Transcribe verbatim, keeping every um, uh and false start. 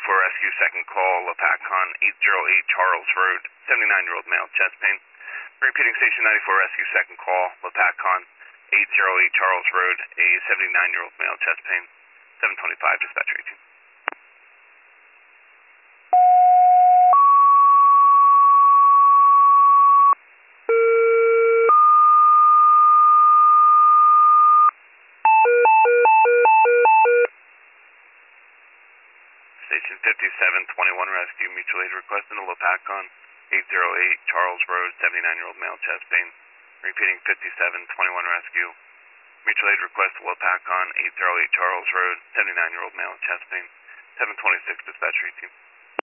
ninety-four Rescue, second call, LaPacon, eight oh eight Charles Road, seventy-nine-year-old male, chest pain. Repeating Station ninety-four Rescue, second call, LaPacon, eight oh eight Charles Road, a seventy-nine-year-old male, chest pain. seven twenty-five, dispatcher eighteen. Station fifty-seven twenty-one Rescue, mutual aid request in the LaPacon, eight oh eight Charles Road, seventy-nine-year-old male, chest pain. Repeating fifty-seven twenty-one Rescue, mutual aid request to LaPacon, eight oh eight Charles Road, seventy-nine-year-old male, chest pain. seven twenty-six, dispatcher eighteen.